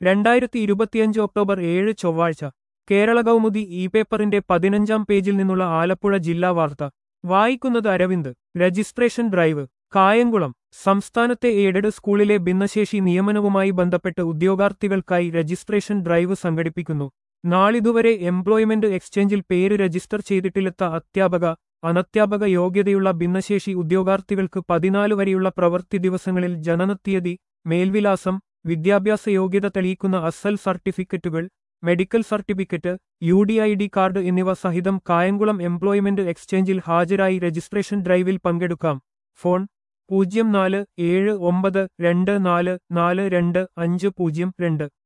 2025 October 7 ചൊവ്വാഴ്ച കേരള കൗമുദി ഈ പേപ്പറിന്റെ 15-ാം പേജിൽ നിന്നുള്ള ആലപ്പുഴ ജില്ലാ വാർത്ത വായിക്കുന്നത് അരവിന്ദ്. Registration drive Kayamkulam. സംസ്ഥാനത്തെ എയ്ഡഡ് സ്കൂളിലെ ഭിന്നശേഷി നിയമനവുമായി ബന്ധപ്പെട്ട് ഉദ്യോഗാർത്ഥികൾക്കായി രജിസ്ട്രേഷൻ ഡ്രൈവ് സംഘടിപ്പിക്കുന്നു. നാളിതുവരെ എംപ്ലോയ്മെന്റ് എക്സ്ചേഞ്ചിൽ പേര് രജിസ്റ്റർ ചെയ്തിട്ടില്ലാത്ത അധ്യാപക, അനധ്യാപക യോഗ്യതയുള്ള ഭിന്നശേഷി ഉദ്യോഗാർത്ഥികൾക്ക് 14 വരെയുള്ള പ്രവൃത്തി ദിവസങ്ങളിൽ ജനനത്തീയതി, മേൽവിലാസം, വിദ്യാഭ്യാസ യോഗ്യത തെളിയിക്കുന്ന അസൽ സർട്ടിഫിക്കറ്റുകൾ, മെഡിക്കൽ സർട്ടിഫിക്കറ്റ്, UDID കാർഡ് എന്നിവ സഹിതം കായംകുളം എംപ്ലോയ്മെന്റ് എക്സ്ചേഞ്ചിൽ ഹാജരായി രജിസ്ട്രേഷൻ ഡ്രൈവിൽ പങ്കെടുക്കാം. ഫോൺ 047924442502.